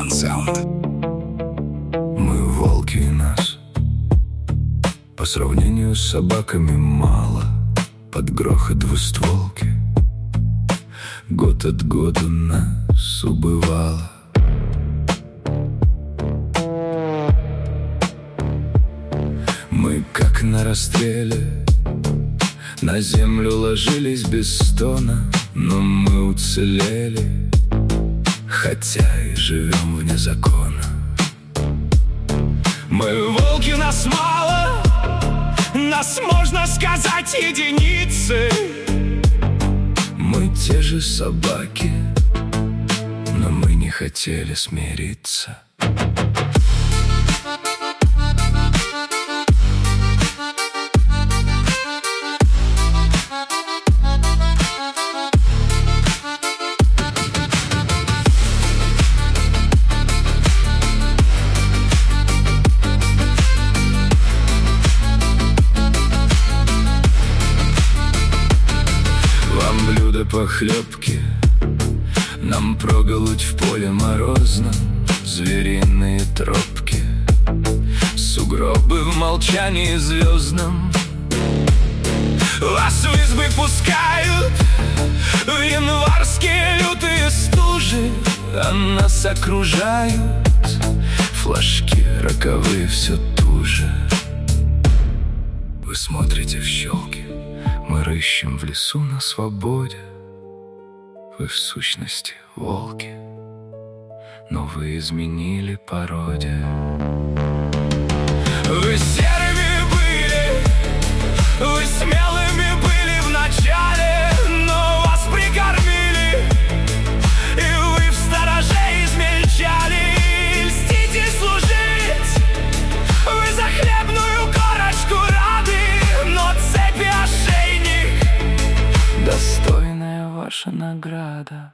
One Sound. Мы волки, и нас по сравнению с собаками мало. Под грохот двустволки год от года нас убывало. Мы, как на расстреле, на землю ложились без стона, но мы уцелели, хотя и живем вне закона. Мы волки, нас мало, нас, можно сказать, единицы. Мы те же собаки, но мы не хотели смириться. Похлебки, нам проголодь в поле морозном, звериные тропки, сугробы в молчании звездном. Вас в избы пускают в январские лютые стужи, а нас окружают флажки роковые все туже. Вы смотрите в щелки, мы рыщем в лесу на свободе. Вы в сущности волки, но вы изменили породе. Вы серыми были, вы смелыми были в начале, но вас прикормили, и вы в стороже измельчали. Льстите служить, вы за хлебную корочку рады, но цепи ошейник достойная ваша награда.